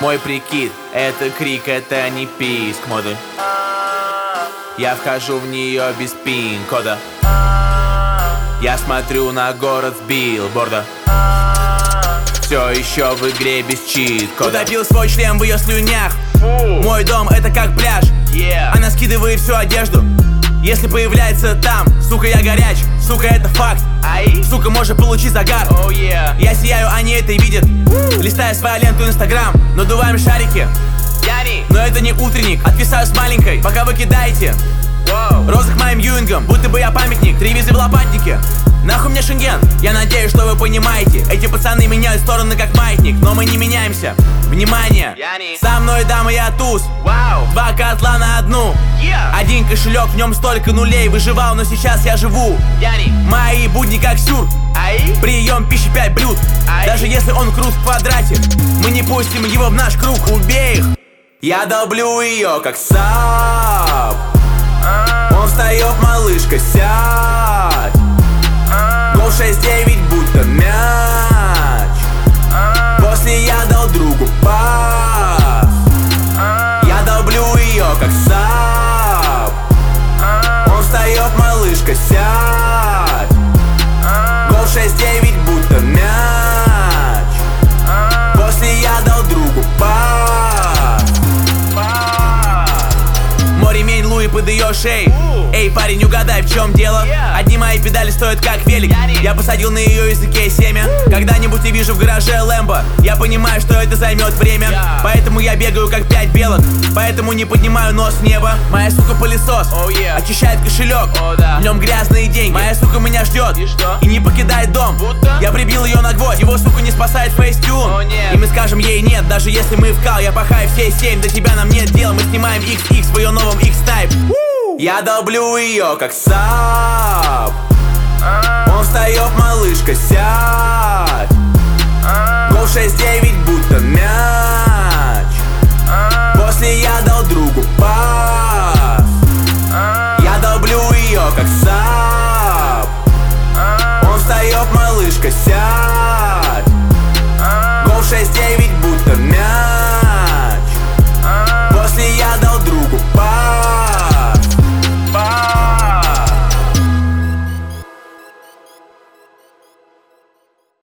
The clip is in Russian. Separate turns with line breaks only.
Мой прикид, это крик, это не писк моды. Я вхожу в нее без пин-кода. Я смотрю на город с билборда. Все еще в игре без чит-кода. Утопил свой член в ее слюнях. Мой дом это как пляж. Она скидывает всю одежду. Если появляется там, сука, я горяч. Сука, это факт. Сука, может получить загар. Я сияю, они это видят. Листаю свою ленту Инстаграм, надуваем шарики. Но это не утренник, отвисаю с маленькой, пока вы кидаете розы к моим юингам, будто бы я памятник. 3 визы в лопатнике. Нахуй мне Шенген, я надеюсь, что вы понимаете. Эти пацаны меняют стороны как маятник, но мы не меняемся. Внимание, со мной дама, я туз. 2 котла на одну. Один кошелек, в нем столько нулей. Выживал, но сейчас я живу. Мои будни как сюр. Прием пищи 5 блюд. Даже если он крут в квадрате, мы не пустим его в наш круг. Убей их. Я долблю ее как сап. Он встает, малышка, сядь. Гол 6-9, будто мяч. После я дал другу пас. Я долблю ее как сап. Он встает, малышка, сядь. Гол 6-9, будто мяч. После я дал другу пас. Мой ремень Луи под ее шеей. Эй, парень, угадай, в чем дело? Одни мои педали стоят как велик. Я посадил на ее языке семя. Когда-нибудь я вижу в гараже Лэмбо. Я понимаю, что это займет время. Поэтому я бегаю как 5 белок. Поэтому не поднимаю нос в небо. Моя сука пылесос очищает кошелек. В нем грязные деньги. Моя сука меня ждет и не покидает дом. Я прибил ее на гвоздь. Его сука не спасает фейстюн. И мы скажем ей нет, даже если мы в кал. Я пахаю все 7, до тебя нам нет дела. Мы снимаем XX в ее новом X-Type. Я долблю ее как сап. Он встает, малышка, сядь. Гол 6-9, будто мяч. После я дал другу пас. Я долблю ее как сап. Он встает, малышка, сядь.